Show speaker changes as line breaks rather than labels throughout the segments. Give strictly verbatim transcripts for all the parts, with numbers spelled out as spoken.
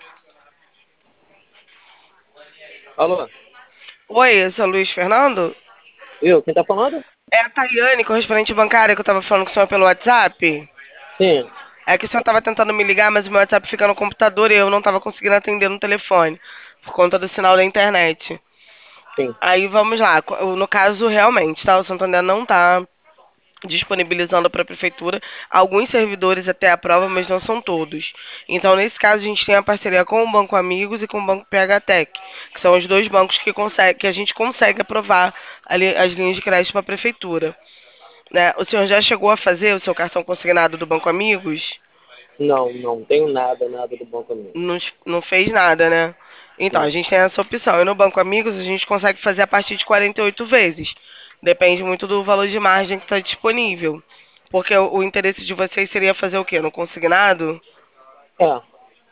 Alô?
Oi, eu sou o Luiz Fernando.
Eu? Quem tá falando?
É a Tayane, correspondente bancária, que eu tava falando com o senhor pelo WhatsApp.
Sim,
É que o senhor tava tentando me ligar, mas o meu WhatsApp fica no computador e eu não tava conseguindo atender no telefone, por conta do sinal da internet.
sim.
Aí vamos lá. co- No caso, realmente, tá? O Santander não tá disponibilizando para a prefeitura alguns servidores até a prova, mas não são todos. Então, nesse caso, a gente tem a parceria com o Banco Amigos e com o Banco P H Tec, que são os dois bancos que, consegue, que a gente consegue aprovar ali as linhas de crédito para a prefeitura. Né? O senhor já chegou a fazer o seu cartão consignado do Banco Amigos?
Não, não tenho nada, nada do Banco Amigo.
Não, não fez nada, né? Então, a
Não.
gente tem essa opção. E no Banco Amigos, a gente consegue fazer a partir de quarenta e oito vezes. Depende muito do valor de margem que está disponível. Porque o, o interesse de vocês seria fazer o quê? No consignado?
É,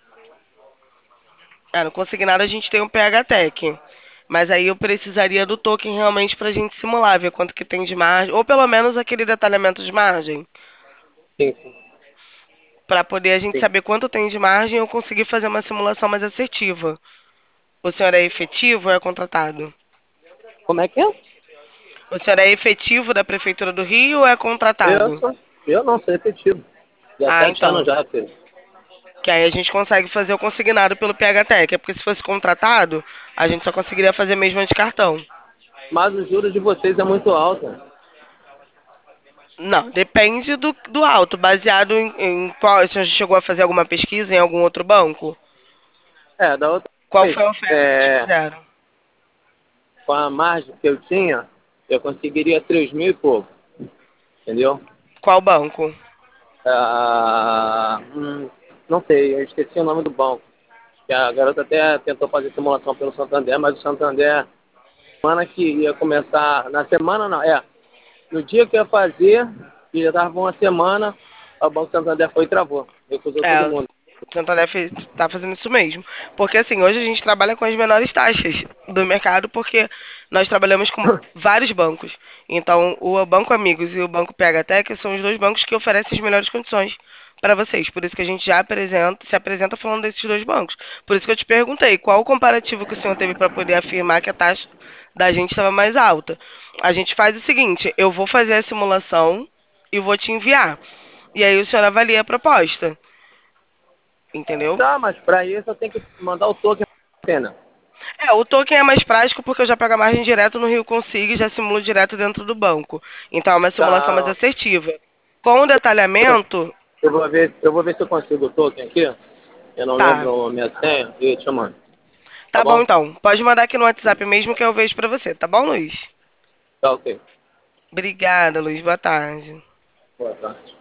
Ah, no consignado a gente tem um P H Tech. Mas aí eu precisaria do token realmente para a gente simular, ver quanto que tem de margem. Ou pelo menos aquele detalhamento de margem.
sim, sim,
Para poder a gente
sim.
saber quanto tem de margem e eu conseguir fazer uma simulação mais assertiva. O senhor é efetivo ou é contratado?
Como é que é?
O senhor é efetivo da Prefeitura do Rio ou é
Eu
contratado?
sou, eu não sou efetivo.
Ah,
dezessete anos
então.
já, filho.
Que aí a gente consegue fazer o consignado pelo P H Tech. É porque se fosse contratado, a gente só conseguiria fazer mesmo de cartão.
Mas o juros de vocês é muito alto.
Não, depende do, do alto. Baseado em, em qual. O senhor chegou a fazer alguma pesquisa em algum outro banco?
É, da outra
Qual foi
vez,
a oferta que te
é,
fizeram?
com a margem que eu tinha, eu conseguiria três mil e pouco, entendeu?
Qual banco?
Ah, hum, não sei, eu esqueci o nome do banco. Que a garota até tentou fazer simulação pelo Santander, mas o Santander, semana que ia começar, na semana não, é, no dia que ia fazer, que já estava uma semana, o Banco Santander foi e travou, recusou todo
É, o
mundo.
Santander fe- tá fazendo isso mesmo. Porque assim, hoje a gente trabalha com as menores taxas do mercado, porque nós trabalhamos com vários bancos. Então, o Banco Amigos e o Banco P H Tech são os dois bancos que oferecem as melhores condições para vocês. Por isso que a gente já apresenta, se apresenta falando desses dois bancos. Por isso que eu te perguntei, qual o comparativo que o senhor teve para poder afirmar que a taxa da gente estava mais alta? A gente faz o seguinte, eu vou fazer a simulação e vou te enviar. E aí o senhor avalia a proposta. Entendeu?
Tá, mas para isso eu tenho que mandar o token pena.
É, o token é mais prático porque eu já pego a margem direto no Rio Consigo e já simulo direto dentro do banco. Então é uma simulação mais
Tá,
assertiva. Com o detalhamento,
eu vou ver, eu vou ver se eu consigo o token aqui. Eu não
tá.
lembro a minha senha e te mando, tá
Tá bom
bom?
então. Pode mandar aqui no WhatsApp mesmo que eu vejo pra você, tá bom, Luiz?
Tá ok.
Obrigada, Luiz. Boa tarde.
Boa tarde.